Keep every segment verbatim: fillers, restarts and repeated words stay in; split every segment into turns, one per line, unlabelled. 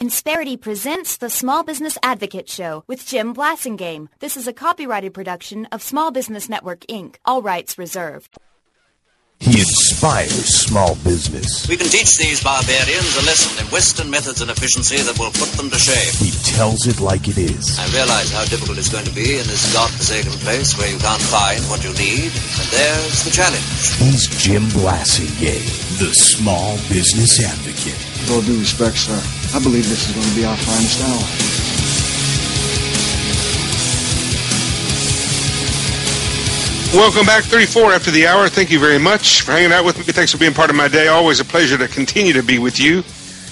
Insperity presents the Small Business Advocate Show with Jim Blasingame. This is a copyrighted production of Small Business Network, Incorporated. All rights reserved.
He inspires small business.
We can teach these barbarians a lesson in Western methods and efficiency that will put them to shame.
He tells it like it is.
I realize how difficult it's going to be in this godforsaken place where you can't find what you need, and there's the challenge.
He's Jim Blasingame, the Small Business Advocate.
With all due respect, sir, I believe this is going to be our finest hour.
Welcome back, thirty-four after the hour. Thank you very much for hanging out with me. Thanks for being part of my day. Always a pleasure to continue to be with you.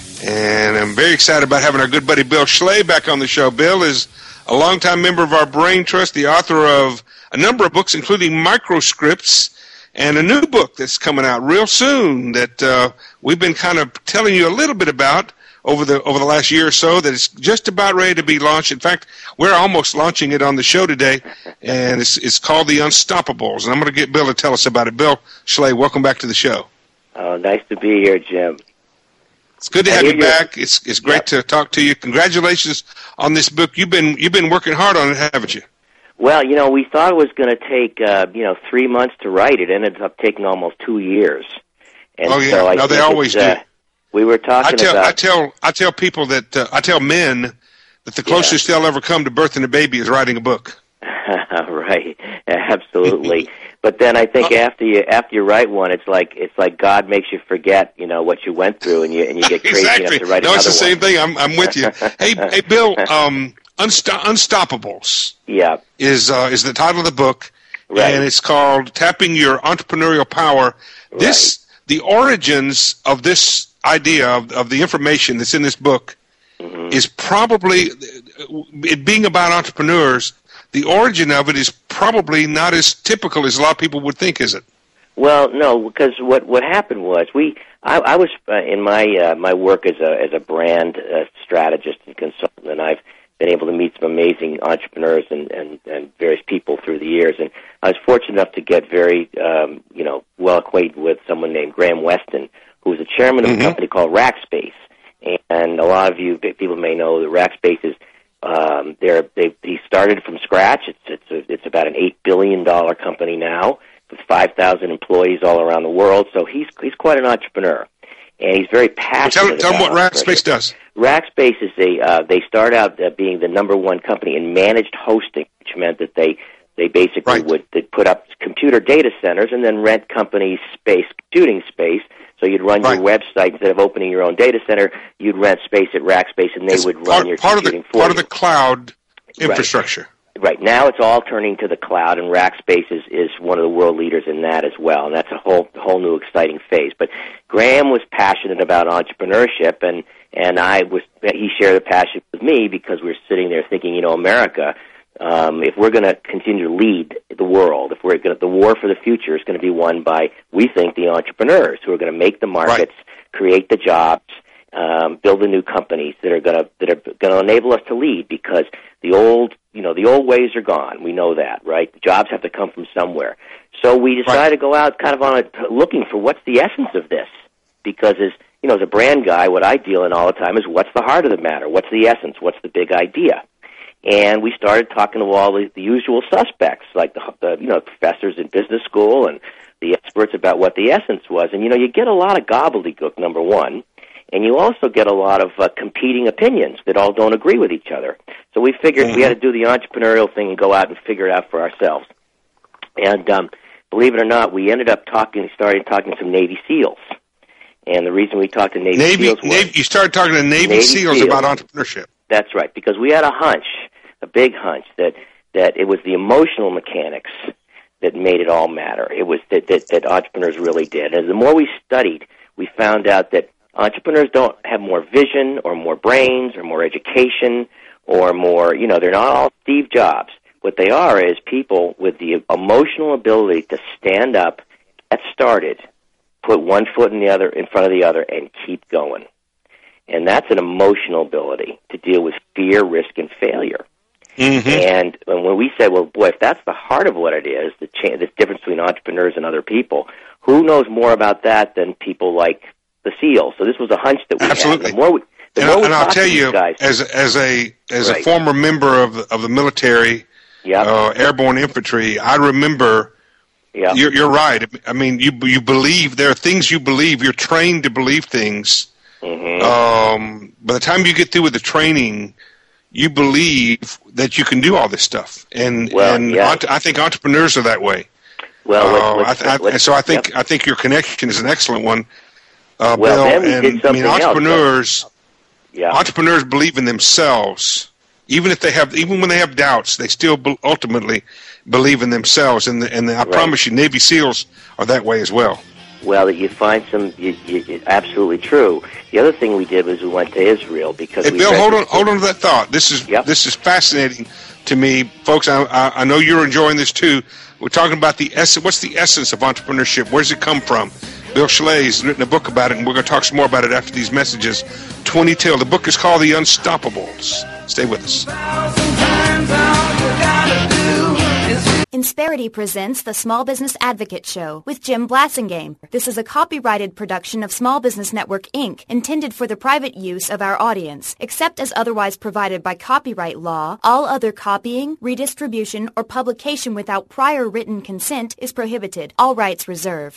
And I'm very excited about having our good buddy Bill Schley back on the show. Bill is a longtime member of our Brain Trust, the author of a number of books, including Microscripts, and a new book that's coming out real soon that uh, we've been kind of telling you a little bit about over the over the last year or so, that it's just about ready to be launched. In fact, we're almost launching it on the show today, and it's it's called The Unstoppables. And I'm going to get Bill to tell us about it. Bill Schley, welcome back to the show.
Oh, nice to be here, Jim.
It's good to have you back. It's it's great yep. to talk to you. Congratulations on this book. You've been you've been working hard on it, haven't you?
Well, you know, we thought it was going to take uh, you know three months to write. It ended up taking almost two years. And
oh yeah,
so I
no, they always do.
Uh, We were talking
I tell,
about...
I tell, I tell people that, uh, I tell men that the closest yeah. they'll ever come to birthing a baby is writing a book.
Right, absolutely. But then I think oh. after you after you write one, it's like it's like God makes you forget, you know, what you went through, and you and you get crazy
exactly.
enough to write
no,
another one.
No, it's the same thing. I'm I'm with you. hey, hey, Bill, um, Unsto- Unstoppables.
Yeah.
Is uh, is the title of the book,
right.
and it's called Tapping Your Entrepreneurial Power. This right. the origins of this idea of, of the information that's in this book mm-hmm. is probably, it being about entrepreneurs, the origin of it is probably not as typical as a lot of people would think, is it?
Well, no, because what what happened was we I, I was uh, in my uh, my work as a as a brand uh, strategist and consultant, and I've been able to meet some amazing entrepreneurs and, and, and various people through the years, and I was fortunate enough to get very um, you know well acquainted with someone named Graham Weston, who was the chairman of mm-hmm. a company called Rackspace. And a lot of you people may know that Rackspace is, um, they're, they he started from scratch. It's it's a, it's about an eight billion dollar company now with five thousand employees all around the world. So he's he's quite an entrepreneur, and he's very passionate.
Well, tell, tell him what Rackspace does.
Rackspace is a uh, they start out uh, being the number one company in managed hosting, which meant that they they basically
right.
would they'd put up computer data centers and then rent companies space, computing space. So you'd run
right.
your website instead of opening your own data center. You'd rent space at Rackspace, and they
it's
would run
part,
your
part
computing
of the,
for
part
you.
of the cloud infrastructure.
Right. right now, it's all turning to the cloud, and Rackspace is, is one of the world leaders in that as well. And that's a whole whole new exciting phase. But Graham was passionate about entrepreneurship, and and I was he shared the passion with me because we were sitting there thinking, you know, America. Um, if we're going to continue to lead the world, if we're going to, the war for the future is going to be won by, we think, the entrepreneurs who are going to make the markets, right. create the jobs, um, build the new companies that are going to that are going to enable us to lead. Because the old, you know, the old ways are gone. We know that, right? The jobs have to come from somewhere. So we decided right. to go out, kind of on a, looking for what's the essence of this. Because as you know, as a brand guy, what I deal in all the time is what's the heart of the matter? What's the essence? What's the big idea? And we started talking to all the, the usual suspects, like the, the you know professors in business school and the experts about what the essence was. And you know, you get a lot of gobbledygook, number one, and you also get a lot of uh, competing opinions that all don't agree with each other. So we figured mm-hmm. we had to do the entrepreneurial thing and go out and figure it out for ourselves. And um, believe it or not, we ended up talking, started talking to some Navy SEALs. And the reason we talked to Navy,
Navy
SEALs was...
Navy, you started talking to Navy, Navy SEALs, SEALs about entrepreneurship.
That's right, because we had a hunch, a big hunch, that, that it was the emotional mechanics that made it all matter. It was that, that, that entrepreneurs really did. And the more we studied, we found out that entrepreneurs don't have more vision or more brains or more education or more, you know, they're not all Steve Jobs. What they are is people with the emotional ability to stand up, get started, put one foot in the other in front of the other, and keep going. And that's an emotional ability to deal with fear, risk, and failure. Mm-hmm. And when we said, well, boy, if that's the heart of what it is, the, cha- the difference between entrepreneurs and other people, who knows more about that than people like the SEALs? So this was a hunch that we
Absolutely.
had. The more we, the
and,
more
I,
we
and I'll
talk
tell
to
you,
these guys,
as as a as
Right.
a former member of the, of the military,
Yep.
uh, airborne infantry, I remember.
yeah,
You're, you're right. I mean, you you believe there are things you believe. You're trained to believe things.
hmm
Um, by the time you get through with the training, you believe that you can do all this stuff, and
Well,
and
yeah.
ent- I think entrepreneurs are that way.
well,
Uh,
let's,
I
let's,
th- I,
let's,
so I think
yep.
I think your connection is an excellent one, uh,
Well,
Bill.
then we
and
did
I
something
mean,
else,
entrepreneurs
yeah,
entrepreneurs believe in themselves, even if they have even when they have doubts, they still be- ultimately believe in themselves. And the, and the, I
Right.
promise you, Navy SEALs are that way as well.
well, you find some, you, you, you, absolutely true. The other thing we did was we went to Israel because
Hey,
we
Bill, hold on,
registered-
hold on to that thought. This is
Yep.
this is fascinating to me, folks. I, I, I know you're enjoying this too. We're talking about the essence. What's the essence of entrepreneurship? Where does it come from? Bill Schlay's written a book about it, and we're going to talk some more about it after these messages. twenty till. The book is called The Unstoppables. Stay with us.
Insperity presents the Small Business Advocate Show with Jim Blasingame. This is a copyrighted production of Small Business Network, Incorporated, intended for the private use of our audience. Except as otherwise provided by copyright law, all other copying, redistribution, or publication without prior written consent is prohibited. All rights reserved.